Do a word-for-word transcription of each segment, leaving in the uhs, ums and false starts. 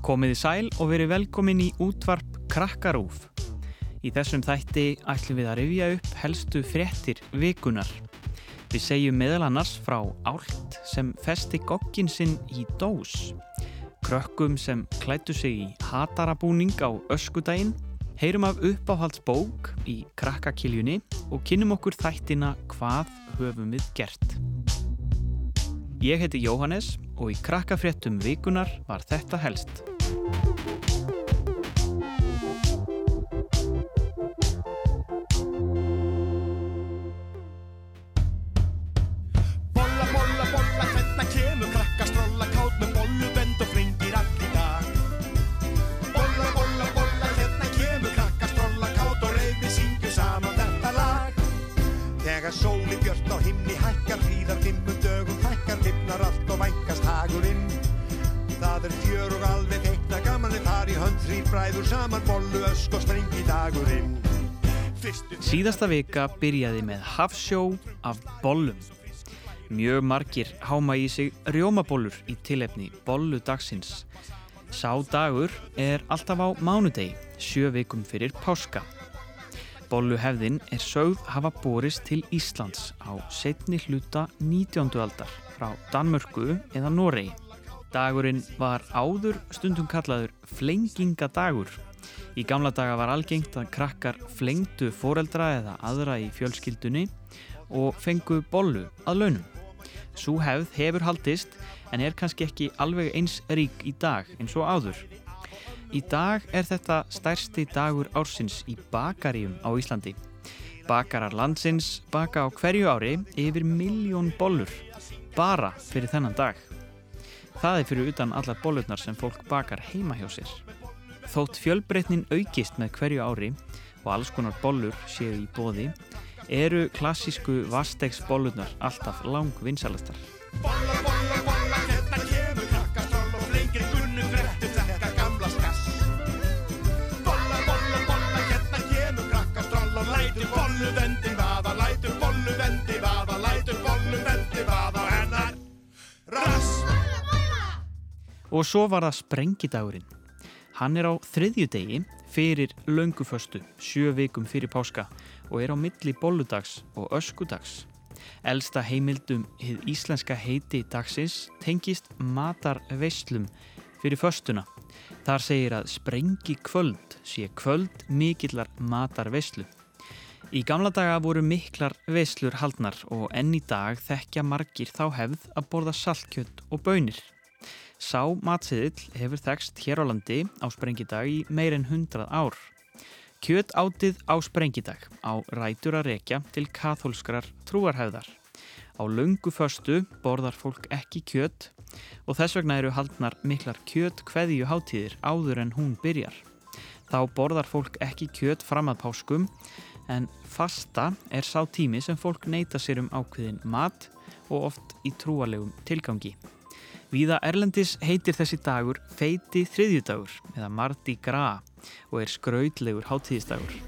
Komiði sæl og verið velkomin í útvarp Krakkarúf. Í þessum þætti ætlum við að rifja upp helstu fréttir vikunar. Við segjum meðal annars frá Ált sem festi gogginn sinn í dós, krökkum sem klæddu sig í hatarabúning á öskudaginn, heyrum af uppáhaldsbók í krakkakiljunni og kynnum okkur þættina Hvað höfum við gert. Ég heiti Jóhannes og í krakkafréttum vikunar var þetta helst. Sólin björt á himni hækkar hlýðar dimmum dögum fækkar lifnar allt og vænkast hagurinn. Það er fjör og alveg feikna gaman en þar í hönd þrír bræður saman bollu, ösk og sprengi dagurinn. Fyrstu... Síðasta vika byrjaði með hafsjó af bollum. Mjög margir háma í sig rjómabollur í tilefni bolludagsins. Sá dagur er alltaf á mánudegi, sjö vikum fyrir páska. Bolluhefðin er sögð hafa borist til Íslands á seinni hluta nítjándu aldar frá Danmörku eða Noregi. Dagurinn var áður stundum kallaður flengingadagur. Í gamla daga var algengt að krakkar flengdu foreldra eða aðra í fjölskyldunni og fengu bollu að launum. Sú hefð hefur haldist en er kannski ekki alveg eins rík í dag eins og áður. Í dag er þetta stærsti dagur ársins í bakaríum á Íslandi. Bakarar landsins baka á hverju ári yfir milljón bollur, bara fyrir þennan dag. Það er fyrir utan allar bollurnar sem fólk bakar heima hjá sér. Þótt fjölbreytnin aukist með hverju ári og alls konar bollur séu í boði, eru klassísku vastegsbollurnar alltaf langvinsalastar. Bolla, bolla, bolla, hérna kemur krakkastroll og flengir gunnu grettu þetta gamla skass. Bolla, bolla, bolla, hérna kemur krakkastroll og lætur bolluvendin vaða, lætur bolluvendin vaða, lætur bolluvendin vaða og hennar rass. Og svo var það sprengidagurinn. Hann er á þriðjudegi fyrir lönguföstu, sjö vikum fyrir páska og er á milli bolludags og öskudags. Elsta heimildum hið íslenska heiti dagsins tengist matarveislum fyrir föstuna. Þar segir að sprengi kvöld sé kvöld mikillar matarveislu. Í gamla daga voru miklar veislur haldnar og enn í dag þekkja margir þá hefð að borða saltkjöt og baunir. Sá matseðill hefur þekkst hér á landi á sprengidag í meir en hundrað ár. Kjötátið á sprengidag á rætur að rekja til kaþólskrar trúarhefðar. Á lönguföstu borðar fólk ekki kjöt og þess vegna eru haldnar miklar kjötkveðjuhátíðir áður en hún byrjar. Þá borðar fólk ekki kjöt fram að páskum en fasta er sá tími sem fólk neyta sér um ákveðin mat og oft í trúarlegum tilgangi. Víða erlendis heitir þessi dagur feiti þriðjudagur eða Mardi Gras og er skrautlegur hátíðisdagur.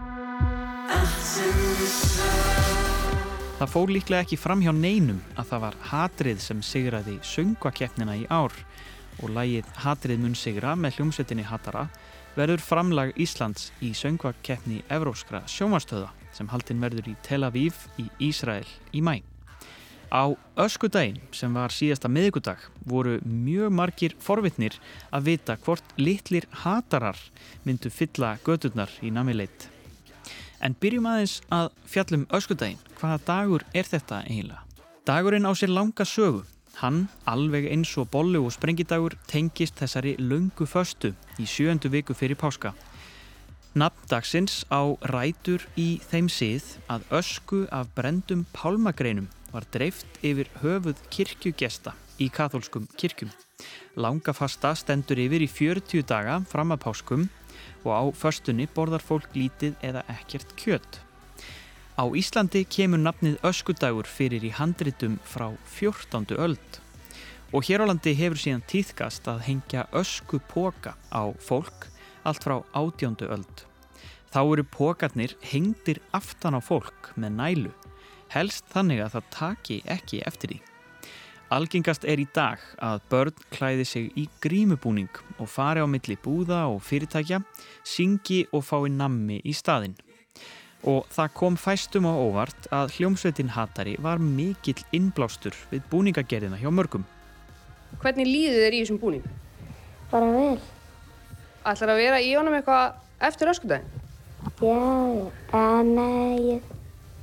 Það fór líklega ekki fram hjá neinum að það var Hatrið sem sigraði söngvakeppnina í ár og lagið Hatrið mun sigra með hljómsveitinni Hatara verður framlag Íslands í söngvakeppni evrópskra sjónvarpsstöðva sem haldin verður í Tel Aviv í Ísrael í maí. Á öskudaginn sem var síðasta miðvikudag voru mjög margir forvitnir að vita hvort litlir hatarar myndu fylla göturnar í namileit. En byrjum aðeins að fjallum öskudaginn. Hvaða dagur er þetta eiginlega? Dagurinn á sér langa sögu. Hann, alveg eins og bollu- og sprengidagur, tengist þessari löngu föstu í sjöundu viku fyrir páska. Nafn dagsins á rætur í þeim sið að ösku af brendum pálmagreinum var dreift yfir höfuð kirkjugesta í kaþólskum kirkjum. Langafasta stendur yfir í fjörutíu daga fram að páskum og á föstunni borðar fólk lítið eða ekkert kjöt. Á Íslandi kemur nafnið öskudagur fyrir í handritum frá fjórtándu öld og hér á landi hefur síðan tíðkast að hengja öskupoka á fólk allt frá átjándu öld. Þá eru pokarnir hengdir aftan á fólk með nælu, helst þannig að það taki ekki eftir því. Algengast er í dag að börn klæði sig í grímubúning og fari á milli búða og fyrirtækja, syngi og fái nammi í staðinn. Og það kom fæstum á óvart að hljómsveitin Hatari var mikill innblástur við búningagerðina hjá mörgum. Hvernig líður þér í þessum búning? Bara vel. Ætlar að vera í honum eitthvað eftir öskudaginn? Já, en nei, ég,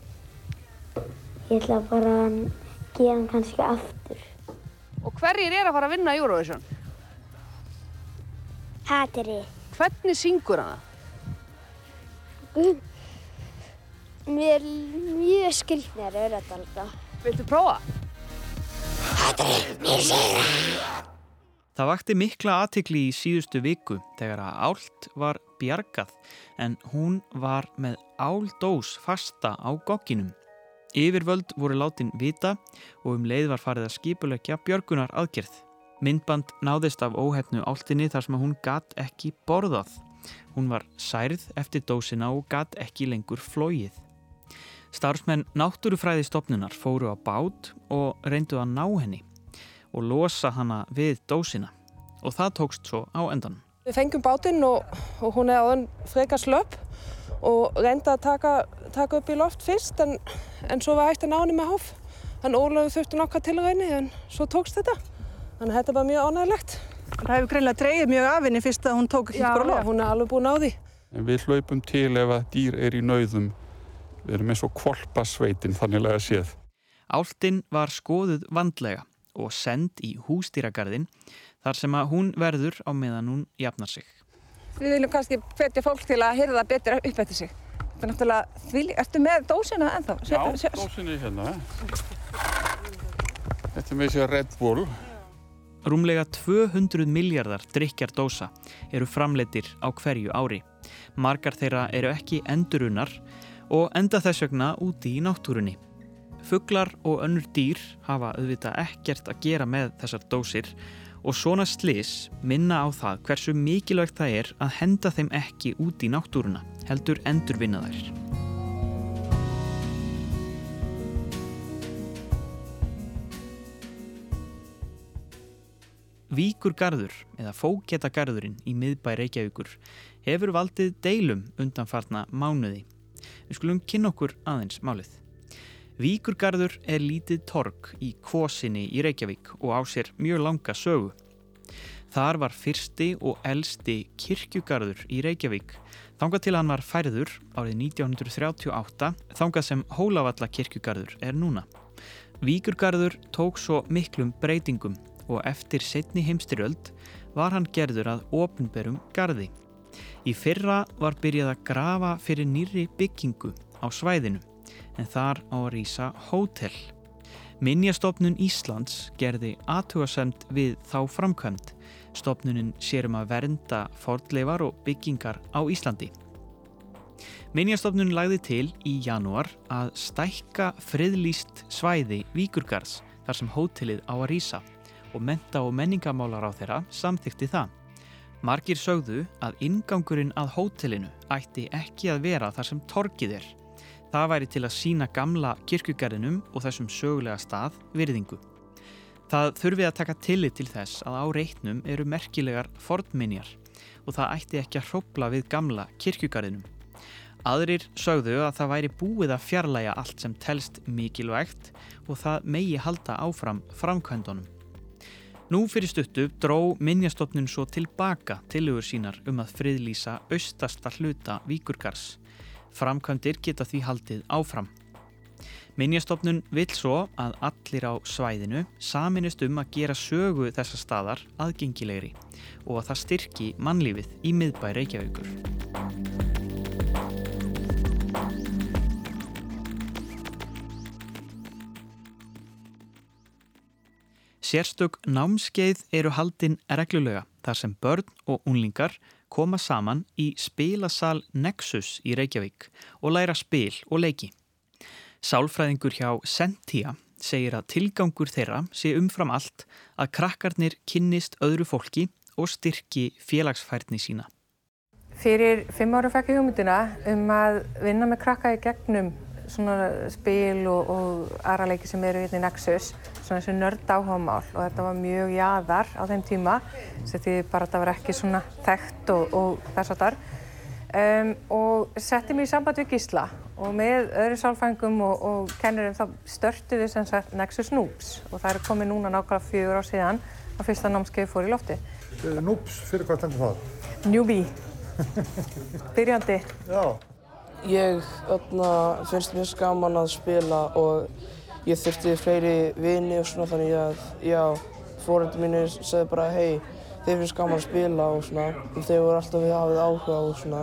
ég ætla bara að gera hann kannski aftur. Og hverjir er að fara að vinna í Eurovision? Hatari. Hvernig syngur hann það? Mér er mjög skrýtnir öðradalga. Viltu prófa? Hatari, mér segir það. Það vakti mikla athygli í síðustu viku þegar að ált var bjargað en hún var með áldós fasta á gogginum. Yfirvöld voru látin vita og um leið var farið að skipuleggja björgunar aðgerð. Myndband náðist af óheppnu áltinni þar sem hún gat ekki borðað. Hún var særð eftir dósina og gat ekki lengur flogið. Starfsmenn náttúrufræðistofnunar fóru á bát og reyndu að ná henni og losa hana við dósina og það tókst svo á endanum. Við fengum bátinn og, og hún er áðan frekar slöpp og reyndi að taka, taka upp í loft fyrst en, en svo var hægt að ná henni með háf. Þannig Ólafur þurfti nokkra tilraunir en svo tókst þetta. Þannig að þetta var mjög ánægilegt. Það hefur greinilega dregið mjög af henni fyrst að hún tók ekki bara loft. Já, hún er alveg búin á því. En við hlaupum til ef að dýr er í nauðum. Við erum eins og hvolpasveitin þanniglega séð. Álftin var skoðuð vandlega og send í húsdýragarðinn þar sem að hún verður á meðan hún jafnar sig. Við viljum kannski hvetja fólk til að hirða betur upp eftir sig. Þetta er náttúrulega, því, ertu með dósina ennþá? Já, dósinni er hérna. Þetta er með sér Red Bull. Rúmlega tvö hundruð milljarðar drykkjardósa eru framleiddir á hverju ári. Margar þeirra eru ekki endurunnar og enda þess vegna úti í náttúrunni. Fuglar og önnur dýr hafa auðvitað ekkert að gera með þessar dósir og svona slys minna á það hversu mikilvægt það er að henda þeim ekki út í náttúruna, heldur endurvinna þær. Víkurgarður eða Fógetagarðurinn í miðbæ Reykjavíkur hefur valdið deilum undanfarna mánuði. Við skulum kynna okkur aðeins málið. Víkurgarður er lítið torg í Kvosinni í Reykjavík og á sér mjög langa sögu. Þar var fyrsti og elsti kirkjugarður í Reykjavík, þangað til hann var færður árið nítján hundruð þrjátíu og átta, þangað sem Hólavalla kirkjugarður er núna. Víkurgarður tók svo miklum breytingum og eftir seinni heimsstyrjöld var hann gerður að opinberum garði. Í fyrra var byrjað að grafa fyrir nýrri byggingu á svæðinu, en þar á að rísa hótel. Minjastofnun Íslands gerði athugasemd við þá framkvæmd. Stofnunin sér um að vernda fornleifar og byggingar á Íslandi. Minjastofnun lagði til í janúar að stækka friðlýst svæði Víkurgarðs þar sem hótelið á að rísa og mennta- og menningamálaráðherra samþykkti það. Margir sögðu að inngangurinn að hótelinu ætti ekki að vera þar sem torgið er. Það væri til að sýna gamla kirkjugarðinum og þessum sögulega stað virðingu. Það þurfi að taka tillit til þess að á reitnum eru merkilegar fornminjar og það ætti ekki að hrófla við gamla kirkjugarðinum. Aðrir sögðu að það væri búið að fjarlægja allt sem telst mikilvægt og það megi halda áfram framkvæmdunum. Nú fyrir stuttu dró Minjastofnun svo tilbaka tillögur sínar um að friðlýsa austasta hluta Víkurgarðs. Framkvæmdir geta því haldið áfram. Minjastofnun vill svo að allir á svæðinu sameinist um að gera sögu þessa staðar aðgengilegri og að það styrki mannlífið í miðbæ Reykjavíkur. Sérstök námskeið eru haldin reglulega þar sem börn og unglingar koma saman í spilasal Nexus í Reykjavík og læra spil og leiki. Sálfræðingur hjá Sentia segir að tilgangur þeirra sé umfram allt að krakkarnir kynnist öðru fólki og styrki félagsfærni sína. Fyrir fimm ára fekk ég hugmyndina um að vinna með krakka í gegnum svona spil og, og aðra leiki sem eru hérna í Nexus, svona þessu nörd áhugamál og þetta var mjög jaðar á þeim tíma, sem því bara þetta var ekki svona þekkt og, og þess að þar. Um, og setti mig í samband við Gísla og með öðru sálfræðingum og, og kennurum þá störtum við sem sagt Nexus Noobs og það er komið núna nákvæmlega fjögur ár síðan að fyrsta námskeið fór í lofti. Uh, Noobs, fyrir hvað stendur það? Newbie. Byrjandi. Já. Ég öfna, finnst mér gaman að spila og ég þurfti fleiri vini og svona þannig að já, foreldrar mínir sagði bara hei, þeir finnst gaman að spila og svona og þeir voru alltaf við hafið áhuga og svona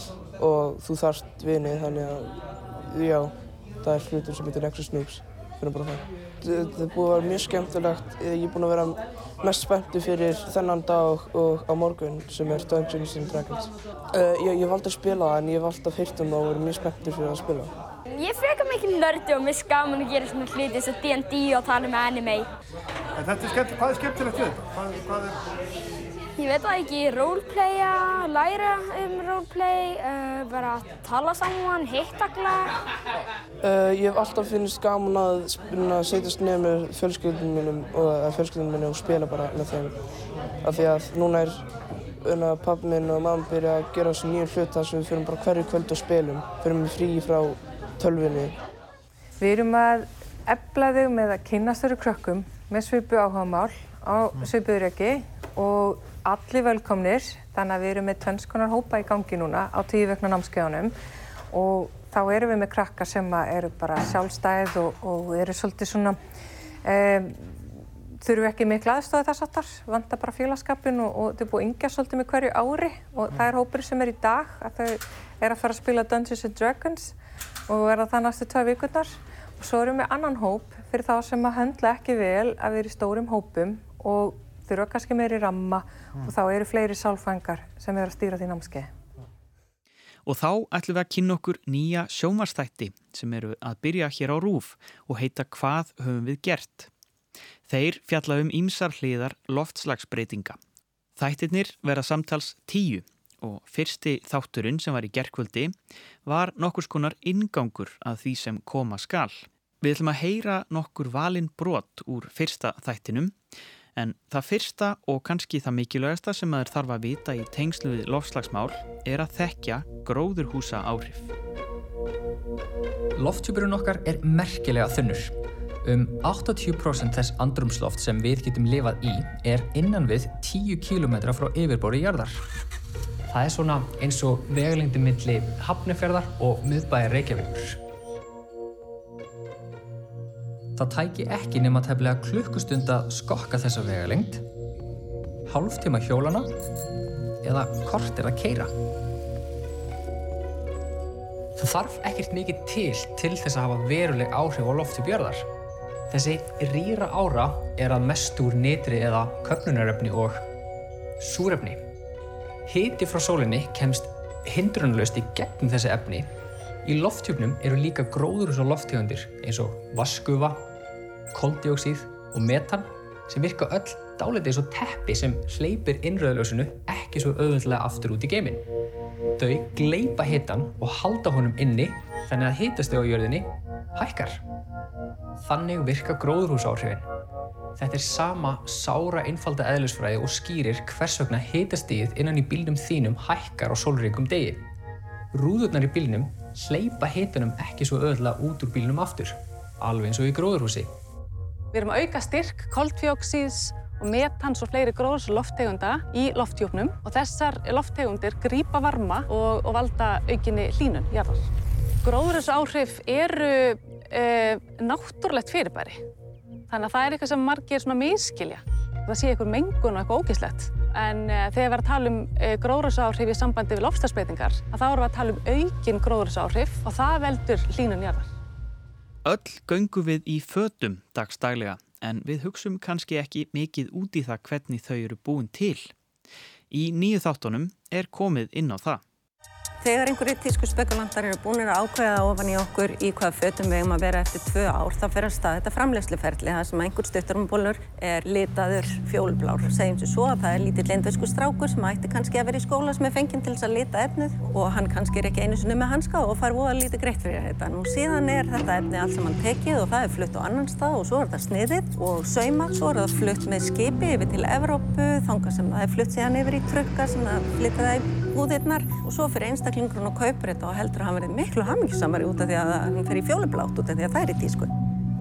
og þú þarft vini þannig að já, það er hlutur sem heitir Nexus Noobs, fyrir bara það. Þetta er búið að vera mjög skemmtilegt, ég er búinn að vera mest spenntur fyrir þennan dag og á morgun sem er Dungeons and Dragons. Uh, ég, ég valdi að spila það en ég hef alltaf heyrt um það og verið mjög spenntur fyrir að spila. Ég er frekar mikil nördi og mér finnst gaman að gera svona hluti eins og D and D og tala með anime. En þetta er skemmt, hvað er skemmtilegt við þetta? Hvað, hvað er... Ég veit það ekki, roleplaya, læra um roleplay, uh, bara tala saman, hittagla. Uh, ég hef alltaf finnst gaman að setjast niður með fjölskyldunum mínum og fjölskyldunum mínum og spila bara með þeim. Af því að núna er una, pabbi minn og mamma byrja að gera þessu nýju hluta sem við fyrir bara hverju kvöld og spilum. Fyrir við frí frá tölvunni. Við erum að efla þau með að kynnast þeirra krökkum með svipuð áhugamál á svipuðu reki og allir velkomnir, þannig að við erum með tvenns konar hópa í gangi núna á tíu vikna námskeiðunum og þá erum við með krakkar sem eru bara sjálfstæð og, og eru svolítið svona, um, þurfum ekki mikla aðstoð þess aftar, vantar bara félagskapinn og, og þau búið að yngja svolítið með hverju ári og það er hópur sem er í dag að þau er að fara að spila Dungeons and Dragons og verða það næstu tvær vikurnar og svo erum við annan hóp fyrir þá sem að höndla ekki vel að vera í stórum hópum og þurfa kannski meiri ramma mm. og þá eru fleiri sálfræðingar sem eru að stýra því námskeið. Og þá ætlum við að kynna okkur nýja sjónvarpsþætti sem eru að byrja hér á RÚV og heita Hvað höfum við gert? Þeir fjalla um ýmsar hliðar loftslagsbreytinga. Þættirnir verða samtals tíu og fyrsti þátturinn sem var í gærkvöldi var nokkurs konar inngangur að því sem koma skal. Við ætlum að heyra nokkur valin brot úr fyrsta þættinum. En það fyrsta og kannski það mikilvægasta sem maður þarf að vita í tengslu við loftslagsmál er að þekkja gróðurhúsa áhrif. Lofthjúpurinn okkar er merkilega þunnur. Um áttatíu prósent þess andrúmsloft sem við getum lifað í er innan við tíu kílómetra frá yfirborði jarðar. Það er svona eins og vegalengdin milli Hafnarfjarðar og miðbæjar Reykjavíkur. Það tæki ekki nema tæplega klukkustund að skokka þessa vegalengd, hálftíma hjólana eða korter að keyra. Það þarf ekkert mikið til til þess að hafa veruleg áhrif á lofthjúp jarðar. Þessi rýra ára er að mestu úr nitri eða köfnunarefni og súrefni. Hiti frá sólinni kemst hindrunarlaust í gegnum þessi efni. Í lofthjúpnum eru líka gróðurhúsalofttegundir eins og vatnsgufa, koldíoxíð og metan sem virka öll dálítið eins og teppi sem hleypir innrauðaljósinu ekki svo auðveldlega aftur út í geiminn. Þau gleypa hitann og halda honum inni þannig að hitastig á jörðinni hækkar. Þannig virka gróðurhúsaáhrifin. Þetta er sama sára einfalda eðlisfræði og skýrir hvers vegna hitastigið innan í bílnum þínum hækkar á sólríkum degi. Rúðurnar í bílnum hleypa hitanum ekki svo auðveldlega út úr bílnum aftur, alveg eins og í gróðurhúsi. Við erum að auka styrk koltvíoxíðs og metans og fleiri gróðurhúsalofttegunda í lofthjúpnum og þessar lofttegundir grípa varma og, og valda aukinni hlýnun jarðar. Gróðurhúsaáhrif eru e, náttúrulegt fyrirbæri, þannig að það er eitthvað sem margir svona misskilja. Það sé eitthvað mengun og eitthvað ógeðslegt. En e, þegar við erum að tala um e, gróðurhúsaáhrif í sambandi við loftslagsbreytingar, að þá erum við að tala um aukin gróðurhúsaáhrif og það veldur hlýnun jarðar. Öll göngum við í fötum dagsdaglega en við hugsum kannski ekki mikið út í það hvernig þau eru búin til. Í nýju þáttunum er komið inn á það. Þegar einhverjir tískuspekulantar eru búnir að ákveða ofan í okkur í hvaða fötum við eigum að vera eftir tvö ár, þá fer að stað þetta framleiðsluferli þar sem einhver stuttarúmbolur er litaður fjólublár. Segjum sem svo að það er lítill indverskur strákur sem ætti kannski að vera í skóla sem er fenginn til þess að lita efnið og hann kannski er ekki einu sinni með hanska og fær voða lítið greitt fyrir þetta. Nú síðan er þetta efni allt saman tekið og það er flutt á annan stað og svo er þetta sniðið og saumað, svo er það flutt með skipi yfir til Evrópu, þangað sem það er flutt síðan yfir í trukka sem það flytja það í búðirnar og svo fyrir einstaklingurinn og kaupir þetta og heldur að hann verið miklu hamingjusamari út af því að hann fer í fjólublátt út af því að það er í tísku.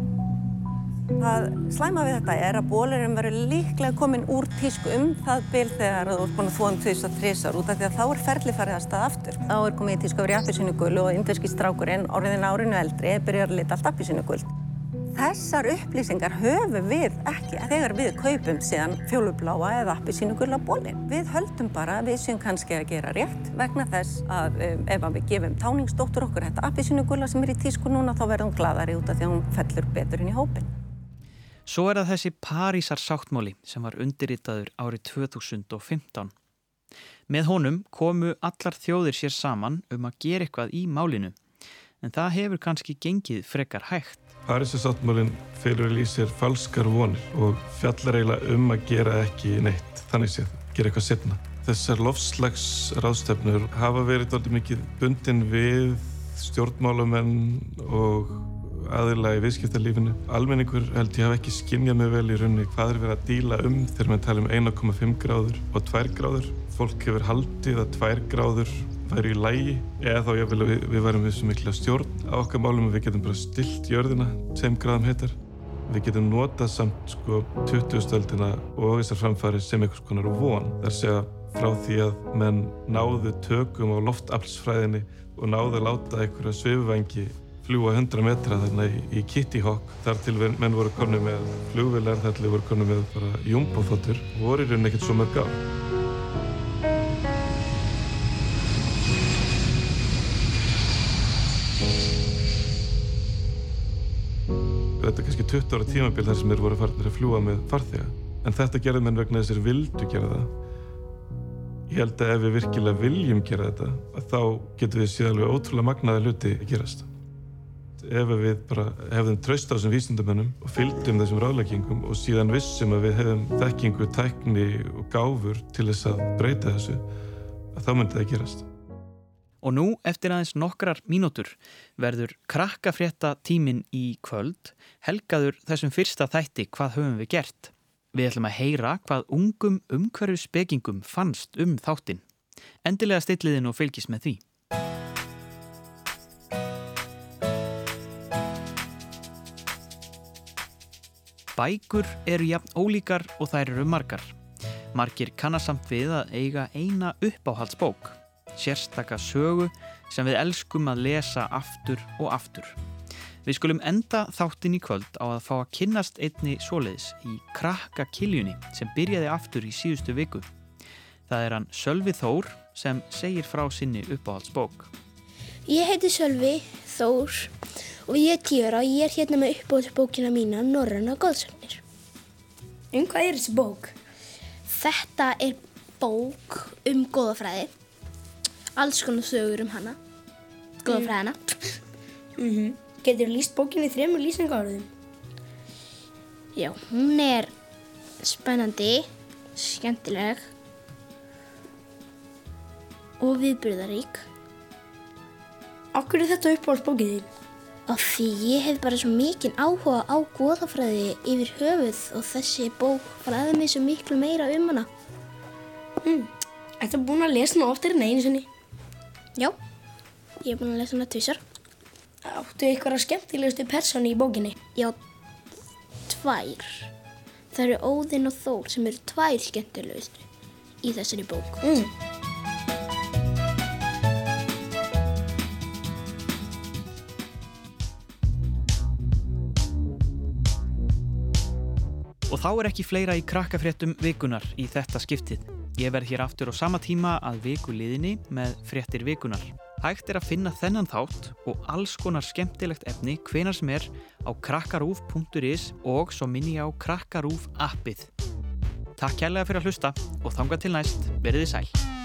Það slæma við þetta er að bolurinn verður líklega komin úr tísku um það bil þegar þú ert búin að þvo um tvisvar þrisvar út af því að þá er ferli farið af stað aftur. Þá er komið í tísku yfir í appelsínugul og indverski strákurinn orðinn árinu eldri byrjar að lita allt appelsínugult. Þessar upplýsingar höfum við ekki þegar við kaupum síðan fjólubláa eða appelsínugula bolinn. Við höldum bara að við séum kannski að gera rétt vegna þess að um, ef við gefum táningsdóttur okkur þetta appelsínugula sem er í tísku núna þá verður hún glaðari út af því að hún fellur betur inn í hópinn. Svo er það þessi Parísar sáttmáli sem var undirritaður árið tvö þúsund og fimmtán. Með honum komu allar þjóðir sér saman um að gera eitthvað í málinu, en það hefur kannski gengið frekar hægt. Parísarsáttmálinn felur í sér falskar vonir og fjallar eiginlega um að gera ekki neitt, þannig séð, gera eitthvað seinna. Þessar loftslagsráðstefnur hafa verið dálítið mikið bundin við stjórnmálamenn og aðila í viðskiptalífinu. Almenningur held ég hafa ekki skynjað mig vel í rauninni hvað er verið að díla um þegar maður tala um einn komma fimm gráður og tvær gráður. Fólk hefur haldið að tvær gráður væri í lagi eða þá jafnvel að við, við værum við svo mikla stjórn á okkar málum að við getum bara stillt jörðina tveim gráðum heitar. Við getum notað samt sko tuttugustu öldina og þessar framfarir sem einhvers konar von. Það er að segja frá því að menn náðu tökum á loftaflsfræðinni og náðu að láta einhverja svifvængi fljúga hundrað metra þarna í, í Kitty Hawk. Þar til menn voru konur með flugvélar, þar til voru konur með bara jumboþotur og voru í rauninni ekkert svo mörg ár. Þetta er kannski tuttugu ára tímabil þar sem þeir voru farnir að fljúga með farþega. En þetta gerði menn vegna þess að þeir vildu gera það. Ég held að ef við virkilega viljum gera þetta, að þá getum við séð alveg ótrúlega magnaða hluti að gerast. Ef við bara hefðum traust á þessum vísindamönnum og fylgdum þessum ráðleggingum og síðan vissum að við hefðum þekkingu, tækni og gáfur til þess að breyta þessu, að þá myndi það gerast. Og nú, eftir aðeins nokkrar mínútur, verður krakkafrétta tíminn í kvöld, helgaður þessum fyrsta þætti Hvað höfum við gert? Við ætlum að heyra hvað ungum umhverfisspekingum fannst um þáttinn. Endilega stilliðin og fylgist með því. Bækur eru jafn ólíkar og þær eru margar. Margir kannasamt við að eiga eina uppáhaldsbók. Sérstaka sögu sem við elskum að lesa aftur og aftur. Við skulum enda þáttinn í kvöld á að fá að kynnast einni svoleiðis í Krakkakiljunni sem byrjaði aftur í síðustu viku. Það er hann Sölvi Þór sem segir frá sinni uppáhaldsbók. Ég heiti Sölvi Þór og ég er tíu ára og ég er hérna með uppáhaldsbókina mína Norrænar goðsagnir. Um hvað er þessi bók? Þetta er bók um goðafræði. Alls konar sögur um hana, goðafræðina. Mm -hmm. Getur þú lýst bókinni í þremur lýsingarorðum? Já, hún er spennandi, skemmtileg og viðburðarík. Af hverju er þetta uppáhaldsbókin þín? Af því ég hef bara svo mikinn áhuga á goðafræði yfir höfuð og þessi bók fræði mig svo miklu meira um hana. Mm. Ertu búin að lesa hana oftar en einu sinni? Já, ég er búin að lesa hana tvisvar. Áttu einhverja skemmtilegustu persónu í bókinni? Já, tvær. Það eru Óðinn og Þór sem eru tvær skemmtilegustu í þessari bók. Mm. Og þá er ekki fleira í krakkafréttum vikunar í þetta skiptið. Ég verð hér aftur á sama tíma að viku liðinni með fréttir vikunar. Hægt er að finna þennan þátt og alls konar skemmtilegt efni hvenær sem er á krakkarúv punktur is og svo minni á Krakkarúv appið. Takk kærlega fyrir að hlusta og þangað til næst, verið þið sæl.